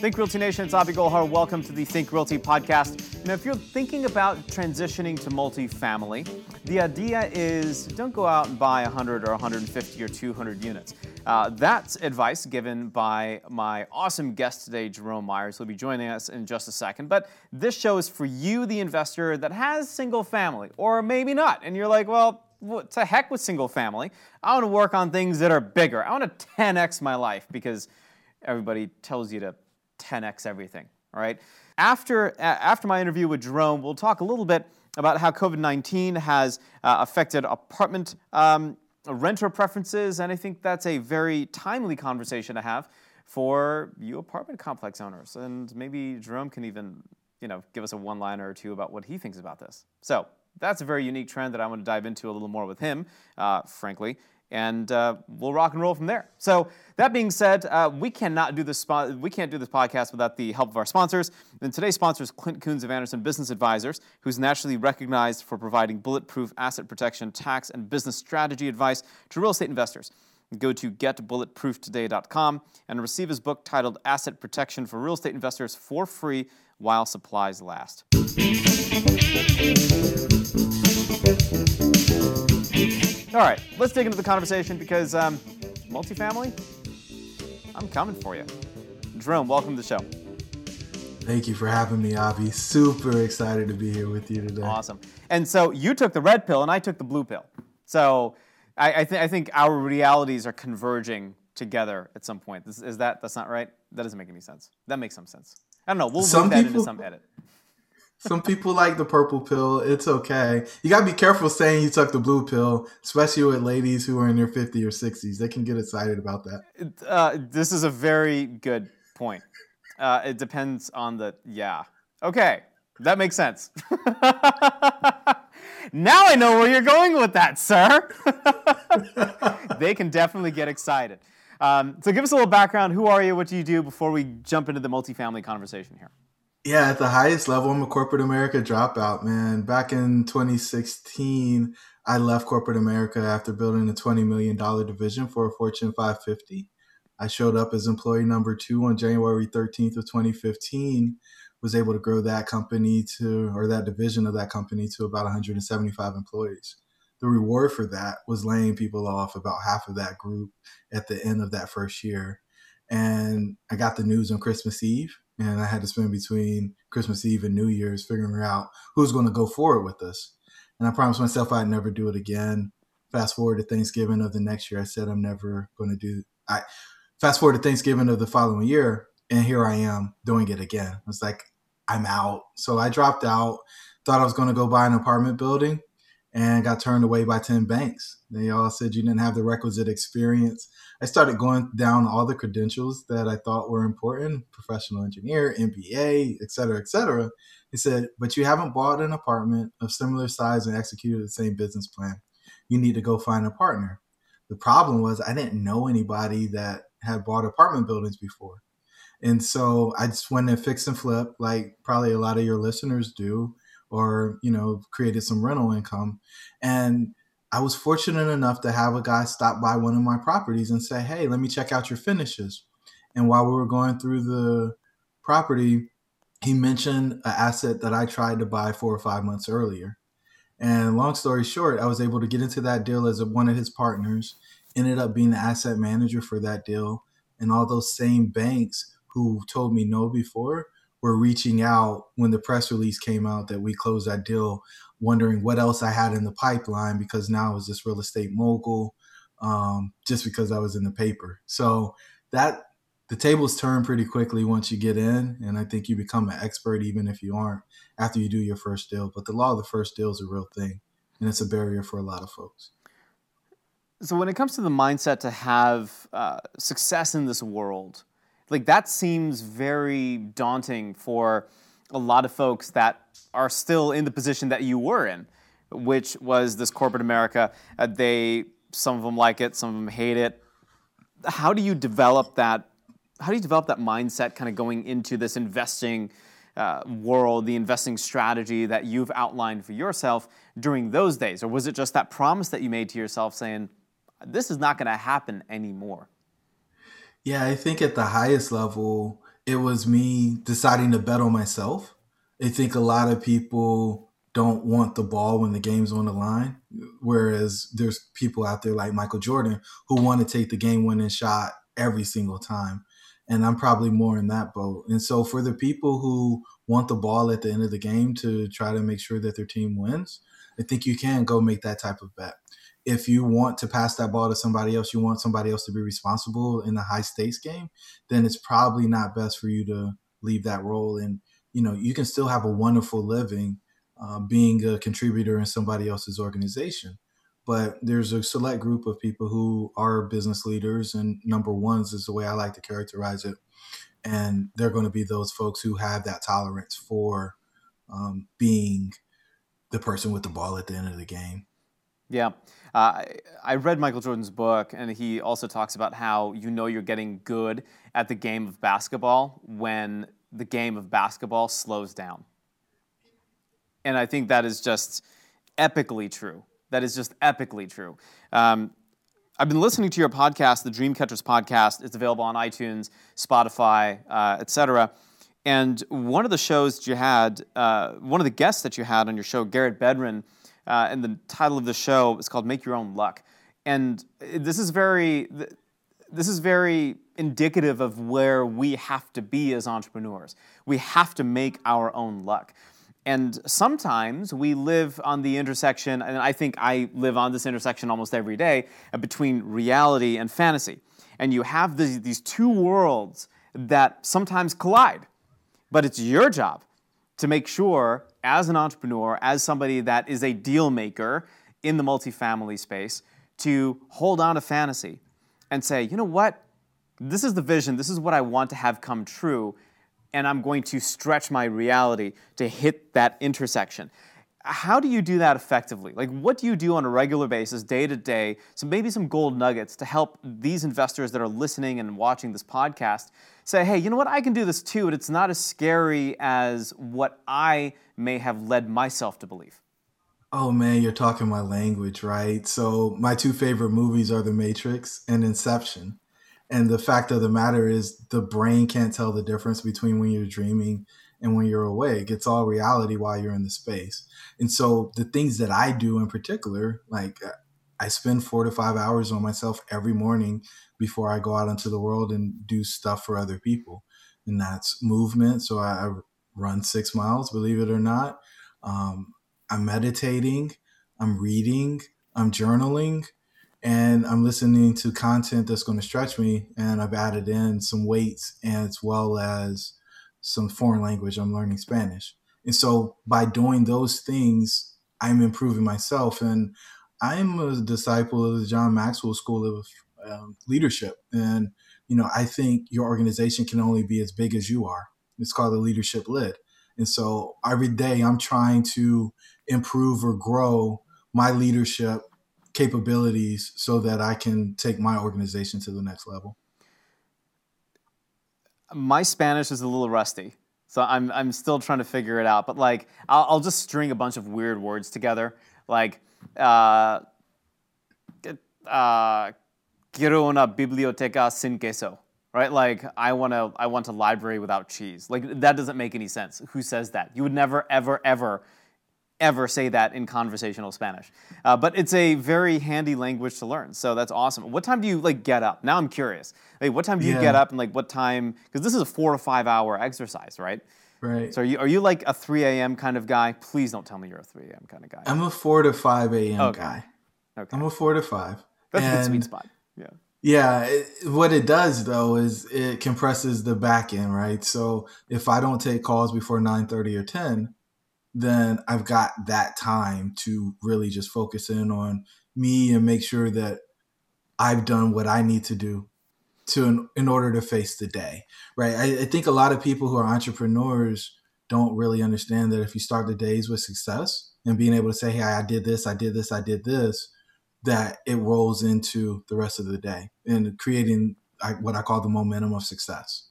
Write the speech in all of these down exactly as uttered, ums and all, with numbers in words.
Think Realty Nation, it's Avi Golhar. Welcome to the Think Realty podcast. Now, if you're thinking about transitioning to multifamily, the idea is don't go out and buy one hundred or one hundred fifty or two hundred units. Uh, that's advice given by my awesome guest today, Jerome Myers. He'll be joining us in just a second. But this show is for you, the investor that has single family, or maybe not. And you're like, well, to heck with single family. I want to work on things that are bigger. I want to ten X my life because everybody tells you to ten X everything, all right? After, after my interview with Jerome, we'll talk a little bit about how COVID nineteen has uh, affected apartment um, renter preferences, and I think that's a very timely conversation to have for you apartment complex owners. And maybe Jerome can even, you know, give us a one-liner or two about what he thinks about this. So that's a very unique trend that I want to dive into a little more with him, uh, frankly. And uh, we'll rock and roll from there. So that being said, uh, we cannot do this. Spo- we can't do this podcast without the help of our sponsors. And today's sponsor is Clint Coons of Anderson Business Advisors, who's nationally recognized for providing bulletproof asset protection, tax, and business strategy advice to real estate investors. Go to get bulletproof today dot com and receive his book titled Asset Protection for Real Estate Investors for free while supplies last. All right, let's dig into the conversation because um, multifamily, I'm coming for you. Jerome, welcome to the show. Thank you for having me, Avi. Super excited to be here with you today. Awesome. And so you took the red pill and I took the blue pill. So I, I, th- I think our realities are converging together at some point. This, is that, that's not right? That doesn't make any sense. That makes some sense. I don't know. We'll some move that people, into some edit. Some people like the purple pill. It's okay. You got to be careful saying you took the blue pill, especially with ladies who are in their fifties or sixties. They can get excited about that. Uh, this is a very good point. Uh, it depends on the, yeah. Okay, that makes sense. Now I know where you're going with that, sir. They can definitely get excited. Um, so give us a little background. Who are you? What do you do before we jump into the multifamily conversation here? Yeah, at the highest level, I'm a corporate America dropout, man. Back in twenty sixteen, I left corporate America after building a twenty million dollars division for a Fortune five fifty. I showed up as employee number two on January thirteenth of twenty fifteen, was able to grow that company to, or that division of that company to about one hundred seventy-five employees. The reward for that was laying people off, about half of that group at the end of that first year. And I got the news on Christmas Eve, and I had to spend between Christmas Eve and New Year's figuring out who's going to go forward with this. And I promised myself I'd never do it again. Fast forward to Thanksgiving of the next year, I said I'm never going to do I fast forward to Thanksgiving of the following year, and here I am doing it again. It's like, I'm out. So I dropped out, thought I was going to go buy an apartment building, and got turned away by ten banks. They all said you didn't have the requisite experience. I started going down all the credentials that I thought were important, professional engineer, M B A, et cetera, et cetera. They said, but you haven't bought an apartment of similar size and executed the same business plan. You need to go find a partner. The problem was I didn't know anybody that had bought apartment buildings before. And so I just went and fix and flip, like probably a lot of your listeners do, or, you know, created some rental income. And I was fortunate enough to have a guy stop by one of my properties and say, hey, let me check out your finishes. And while we were going through the property, he mentioned an asset that I tried to buy four or five months earlier. And long story short, I was able to get into that deal as a, one of his partners, ended up being the asset manager for that deal. And all those same banks who told me no before were reaching out when the press release came out that we closed that deal, wondering what else I had in the pipeline, because now I was this real estate mogul, um, just because I was in the paper. So that the tables turn pretty quickly once you get in, and I think you become an expert even if you aren't after you do your first deal. But the law of the first deal is a real thing, and it's a barrier for a lot of folks. So when it comes to the mindset to have uh, success in this world, like that seems very daunting for a lot of folks that are still in the position that you were in, which was this corporate America. Uh, they, some of them like it, some of them hate it. How do you develop that? How do you develop that mindset kind of going into this investing uh, world, the investing strategy that you've outlined for yourself during those days? Or was it just that promise that you made to yourself saying, this is not going to happen anymore? Yeah, I think at the highest level, it was me deciding to bet on myself. I think a lot of people don't want the ball when the game's on the line, whereas there's people out there like Michael Jordan who want to take the game-winning shot every single time. And I'm probably more in that boat. And so for the people who want the ball at the end of the game to try to make sure that their team wins, I think you can go make that type of bet. If you want to pass that ball to somebody else, you want somebody else to be responsible in a high stakes game, then it's probably not best for you to leave that role. And, you know, you can still have a wonderful living uh, being a contributor in somebody else's organization. But there's a select group of people who are business leaders, and number ones is the way I like to characterize it. And they're going to be those folks who have that tolerance for um, being the person with the ball at the end of the game. Yeah. Uh, I read Michael Jordan's book, and he also talks about how you know you're getting good at the game of basketball when the game of basketball slows down. And I think that is just epically true. That is just epically true. Um, I've been listening to your podcast, the Dreamcatchers podcast. It's available on iTunes, Spotify, uh, et cetera. And one of the shows that you had, uh, one of the guests that you had on your show, Garrett Bedrin, uh, and the title of the show is called "Make Your Own Luck." And this is very, this is very indicative of where we have to be as entrepreneurs. We have to make our own luck. And sometimes we live on the intersection, and I think I live on this intersection almost every day, between reality and fantasy. And you have these, these two worlds that sometimes collide. But it's your job to make sure, as an entrepreneur, as somebody that is a deal maker in the multifamily space, to hold on to fantasy and say, you know what? This is the vision. This is what I want to have come true. And I'm going to stretch my reality to hit that intersection. How do you do that effectively? Like, what do you do on a regular basis, day to day, so maybe some gold nuggets to help these investors that are listening and watching this podcast say, hey, you know what, I can do this too, and it's not as scary as what I may have led myself to believe? Oh man, you're talking my language, right? So my two favorite movies are The Matrix and Inception. And the fact of the matter is the brain can't tell the difference between when you're dreaming and when you're awake. It's all reality while you're in the space. And so the things that I do in particular, like I spend four to five hours on myself every morning before I go out into the world and do stuff for other people. And that's movement. So I, I run six miles, believe it or not. Um, I'm meditating, I'm reading, I'm journaling, and I'm listening to content that's going to stretch me. And I've added in some weights as well as some foreign language. I'm learning Spanish. And so by doing those things, I'm improving myself. And I'm a disciple of the John Maxwell School of um, Leadership. And, you know, I think your organization can only be as big as you are. It's called the Leadership Lid. And so every day I'm trying to improve or grow my leadership capabilities so that I can take my organization to the next level. My Spanish is a little rusty, so I'm I'm still trying to figure it out. But like, I'll, I'll just string a bunch of weird words together, like, uh, uh, quiero una biblioteca sin queso, right? Like, I want to I want a library without cheese. Like, that doesn't make any sense. Who says that? You would never, ever, ever. ever say that in conversational Spanish. Uh, but it's a very handy language to learn, so that's awesome. What time do you like get up? Now I'm curious. Like, what time do you Yeah. get up, and like what time? Because this is a four to five hour exercise, right? Right. So are you are you like a three a.m. kind of guy? Please don't tell me you're a three a.m. kind of guy. I'm a four to five a.m. Okay. guy. Okay, I'm a four to five. that's a good And sweet spot. Yeah. Yeah, it, what it does though is it compresses the back end, right? So if I don't take calls before nine thirty or ten, then I've got that time to really just focus in on me and make sure that I've done what I need to do to in, in order to face the day, right? I, I think a lot of people who are entrepreneurs don't really understand that if you start the days with success and being able to say, hey, I did this, I did this, I did this, that it rolls into the rest of the day and creating what I call the momentum of success.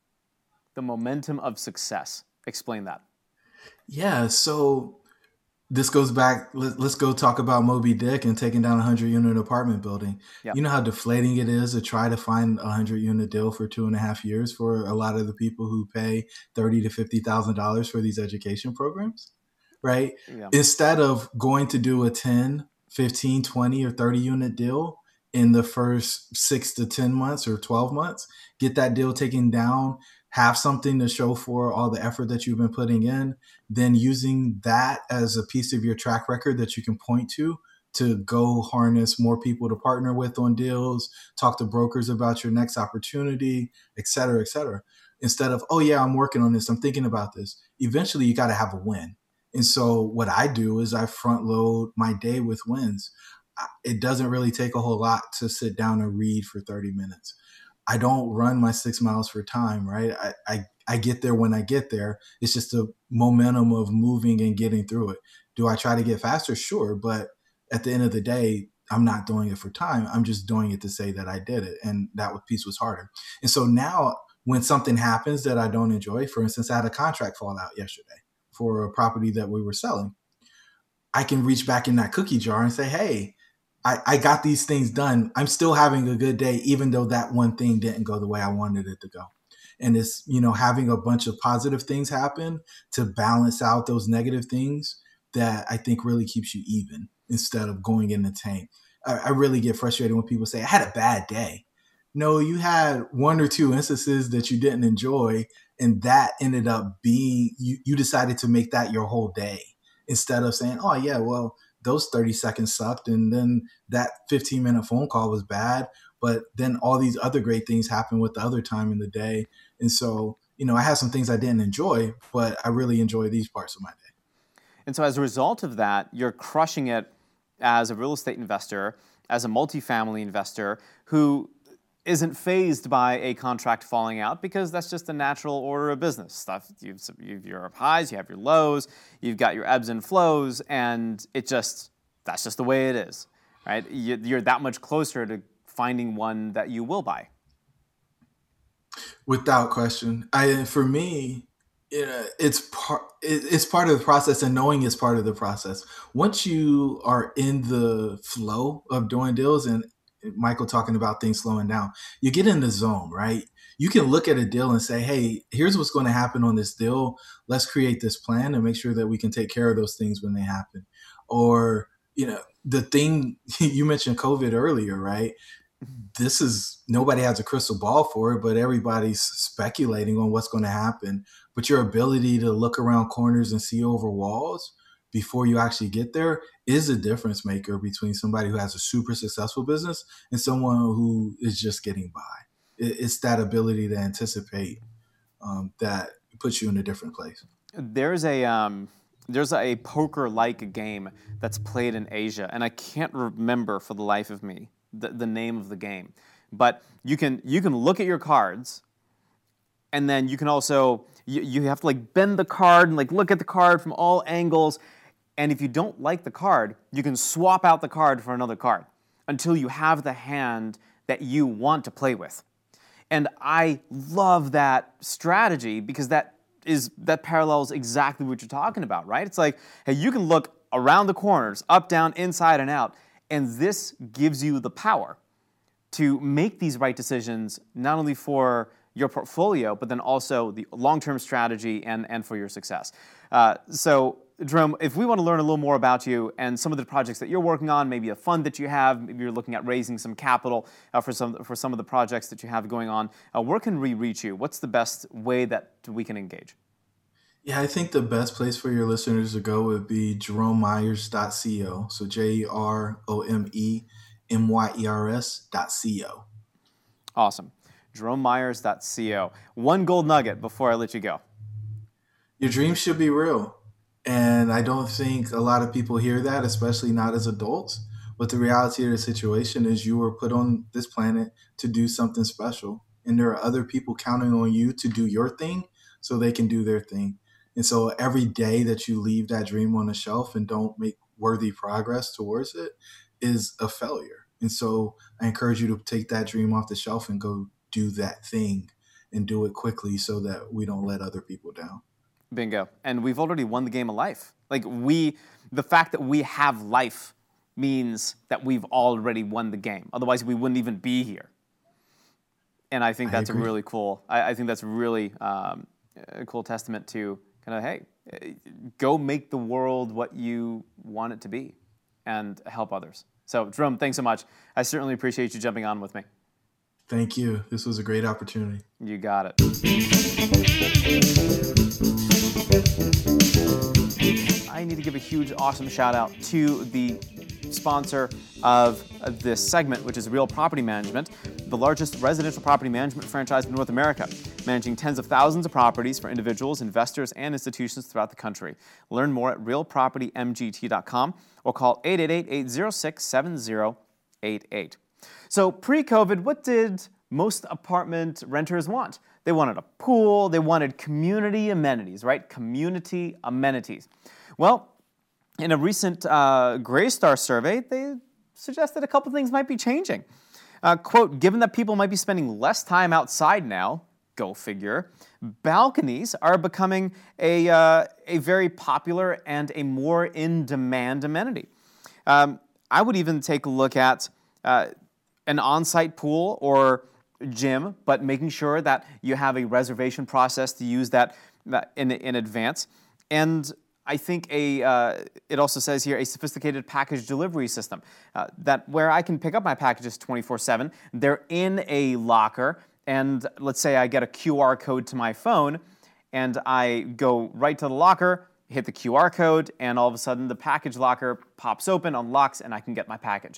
The momentum of success. Explain that. Yeah. So this goes back. Let, let's go talk about Moby Dick and taking down a hundred unit apartment building. Yeah. You know how deflating it is to try to find a hundred unit deal for two and a half years for a lot of the people who pay thirty to fifty thousand dollars for these education programs, right? Yeah. Instead of going to do a ten, fifteen, twenty, or thirty unit deal in the first six to ten months or twelve months, get that deal taken down, have something to show for all the effort that you've been putting in, then using that as a piece of your track record that you can point to to go harness more people to partner with on deals, talk to brokers about your next opportunity, et cetera, et cetera. Instead of, oh yeah, I'm working on this, I'm thinking about this. Eventually you got to have a win. And so what I do is I front load my day with wins. It doesn't really take a whole lot to sit down and read for thirty minutes. I don't run my six miles for time, right? I, I, I get there when I get there. It's just a momentum of moving and getting through it. Do I try to get faster? Sure. But at the end of the day, I'm not doing it for time. I'm just doing it to say that I did it. And that piece was harder. And so now when something happens that I don't enjoy, for instance, I had a contract fall out yesterday for a property that we were selling. I can reach back in that cookie jar and say, hey, I, I got these things done. I'm still having a good day, even though that one thing didn't go the way I wanted it to go. And it's, you know, having a bunch of positive things happen to balance out those negative things that I think really keeps you even instead of going in the tank. I, I really get frustrated when people say, I had a bad day. No, you had one or two instances that you didn't enjoy, and that ended up being, you, you decided to make that your whole day instead of saying, oh yeah, well, those thirty seconds sucked. And then that fifteen minute phone call was bad, but then all these other great things happened with the other time in the day. And so, you know, I had some things I didn't enjoy, but I really enjoy these parts of my day. And so as a result of that, you're crushing it as a real estate investor, as a multifamily investor who isn't fazed by a contract falling out because that's just the natural order of business stuff. You've, you've your highs, you have your lows, you've got your ebbs and flows, and it just, that's just the way it is, right? You, you're that much closer to finding one that you will buy. Without question. I, for me, you know, it's part, it's part of the process, and knowing it's part of the process. Once you are in the flow of doing deals, and Michael talking about things slowing down, you get in the zone, right? You can look at a deal and say, hey, here's what's going to happen on this deal. Let's create this plan and make sure that we can take care of those things when they happen. Or, you know, the thing you mentioned COVID earlier, right? This is, nobody has a crystal ball for it, but everybody's speculating on what's going to happen. But your ability to look around corners and see over walls before you actually get there is a difference maker between somebody who has a super successful business and someone who is just getting by. It's that ability to anticipate um, that puts you in a different place. There's a um, there's a poker-like game that's played in Asia, and I can't remember for the life of me the, the name of the game. But you can you can look at your cards, and then you can also you, you have to like bend the card and like look at the card from all angles. And if you don't like the card, you can swap out the card for another card until you have the hand that you want to play with. And I love that strategy because that is that parallels exactly what you're talking about, right? It's like, hey, you can look around the corners, up, down, inside, and out, and this gives you the power to make these right decisions, not only for your portfolio, but then also the long-term strategy and, and for your success. Uh, so, Jerome, if we want to learn a little more about you and some of the projects that you're working on, maybe a fund that you have, maybe you're looking at raising some capital uh, for some for some of the projects that you have going on, uh, where can we reach you? What's the best way that we can engage? Yeah, I think the best place for your listeners to go would be jerome myers dot co. So J E R O M E M Y E R S dot C O. Awesome. jerome myers dot co. One gold nugget before I let you go. Your dreams should be real. And I don't think a lot of people hear that, especially not as adults. But the reality of the situation is you were put on this planet to do something special. And there are other people counting on you to do your thing so they can do their thing. And so every day that you leave that dream on the shelf and don't make worthy progress towards it is a failure. And so I encourage you to take that dream off the shelf and go do that thing and do it quickly so that we don't let other people down. Bingo. And we've already won the game of life. Like we, the fact that we have life means that we've already won the game. Otherwise, we wouldn't even be here. And I think that's a really cool, I, I think that's really um, a cool testament to kind of, hey, go make the world what you want it to be and help others. So Jerome, thanks so much. I certainly appreciate you jumping on with me. Thank you. This was a great opportunity. You got it. I need to give a huge, awesome shout out to the sponsor of this segment, which is Real Property Management, the largest residential property management franchise in North America, managing tens of thousands of properties for individuals, investors, and institutions throughout the country. Learn more at real property m g t dot com or call eight eight eight, eight zero six, seven zero eight eight. So pre-COVID, what did most apartment renters want? They wanted a pool, they wanted community amenities, right? Community amenities. Well, in a recent uh, Greystar survey, they suggested a couple things might be changing. Uh, quote, given that people might be spending less time outside now, go figure, balconies are becoming a, uh, a very popular and a more in-demand amenity. Um, I would even take a look at uh, an on-site pool or gym, but making sure that you have a reservation process to use that, that in, in advance. And I think a uh, it also says here a sophisticated package delivery system uh, that where I can pick up my packages twenty-four seven. They're in a locker, and let's say I get a Q R code to my phone, and I go right to the locker, hit the Q R code, and all of a sudden the package locker pops open, unlocks, and I can get my package.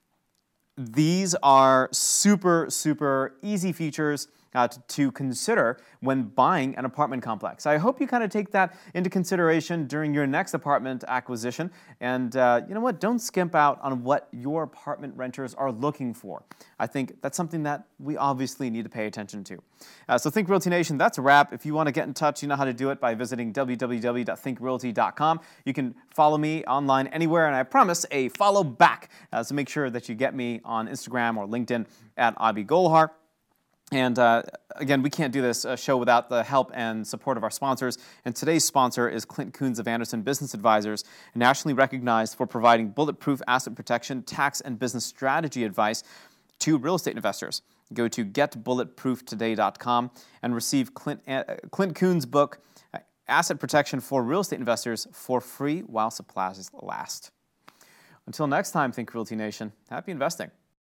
These are super, super easy features uh, to, to consider when buying an apartment complex. I hope you kind of take that into consideration during your next apartment acquisition. And uh, you know what? Don't skimp out on what your apartment renters are looking for. I think that's something that we obviously need to pay attention to. Uh, so Think Realty Nation, that's a wrap. If you want to get in touch, you know how to do it by visiting w w w dot think realty dot com. You can follow me online anywhere, and I promise a follow back. Uh, so make sure that you get me on Instagram or LinkedIn at Abi Golhar. And uh, again, we can't do this uh, show without the help and support of our sponsors. And today's sponsor is Clint Coons of Anderson Business Advisors, nationally recognized for providing bulletproof asset protection, tax, and business strategy advice to real estate investors. Go to get bulletproof today dot com and receive Clint, uh, Clint Coons' book, uh, Asset Protection for Real Estate Investors, for free while supplies last. Until next time, Think Realty Nation, happy investing.